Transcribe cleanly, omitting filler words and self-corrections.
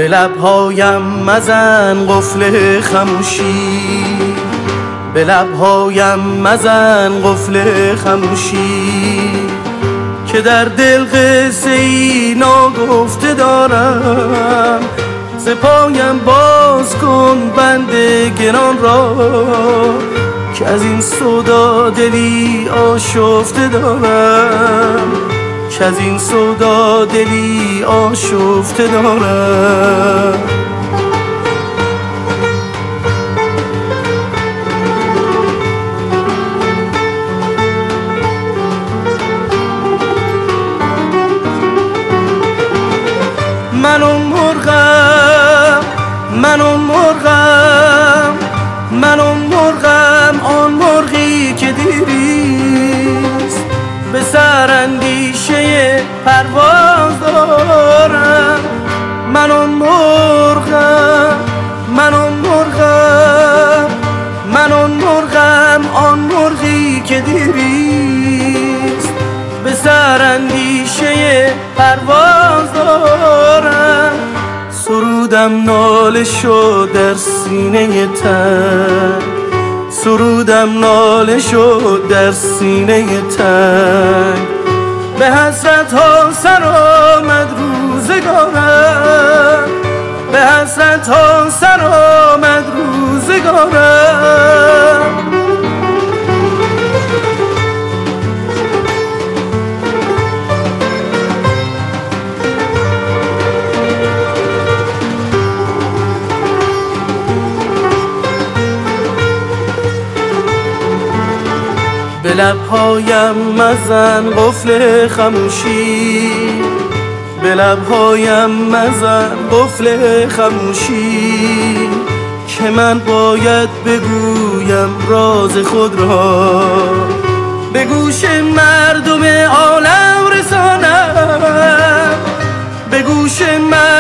به لبهایم مزن قفل خموشی، به لبهایم مزن قفل خموشی، که در دل قصه ای ناگفته دارم. ز پایم باز کن بند گران را، که از این سودا دلی آشفته دارم، که از این سودا دلی آشفته دارم. من اون مرغم، من اون مرغم، من اون مرغم، آن مرغی که دیریست به سراندیشه پرواز دارم. من اون مرغم، من اون مرغم، من اون مرغم، آن مرغی که دیریست به سراندیشه پرواز دارم. سرودم ناله شد در سینه تنگ، سرودم ناله شد در سینه تنگ، به حسرت ها سر آمد روزگارم، به حسرت ها سر آمد روزگارم. به لبهایم مزن قفل خموشی، به لبهایم مزن قفل خموشی، که من باید بگویم راز خود را، به گوش مردم عالم رسانم، به گوش مردم